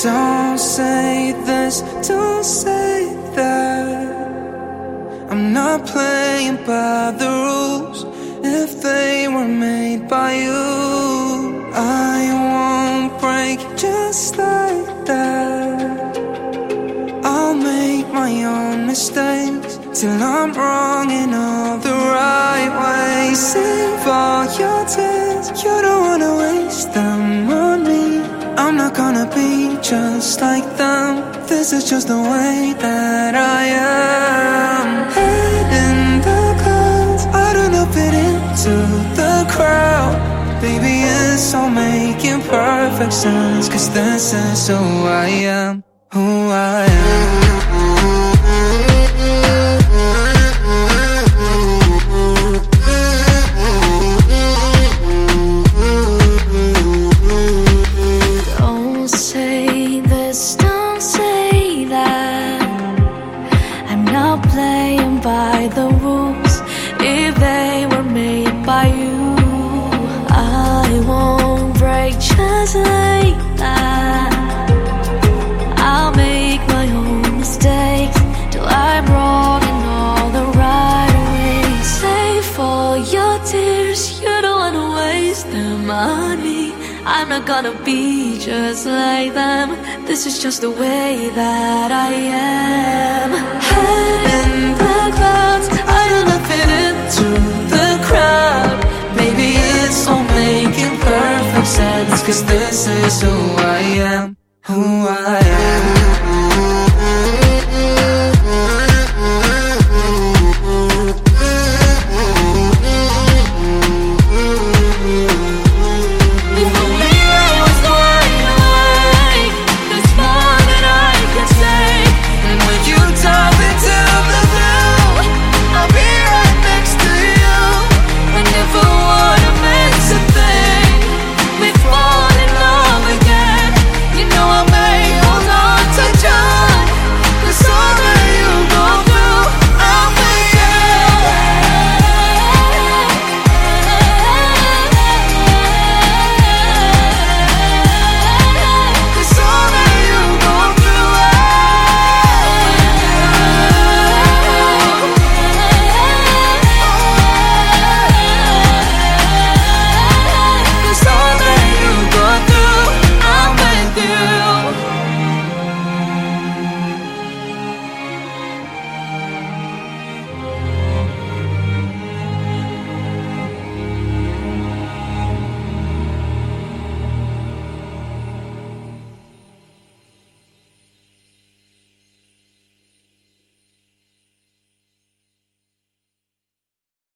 Don't say this, don't say that. I'm not playing by the rules. If they were made by you, I won't break just like that. I'll make my own mistakes till I'm wrong in all the right ways. Save all your tears, you don't wanna waste them on me. I'm not gonna be just like them. This is just the way that I am. Head in the clouds, I don't know, fit into the crowd. Baby, it's all making perfect sense, 'cause this is who I am, who I am. Playing by the rules. If they were made by you, I won't break just like that. I'll make my own mistakes till I'm wrong in all the right ways. Save all your tears, you don't wanna waste them on me. I'm not gonna be just like them. This is just the way that I am. Head in the clouds, I don't know, fit into the crowd. Maybe it's all making perfect sense, 'cause this is who I am, who I am.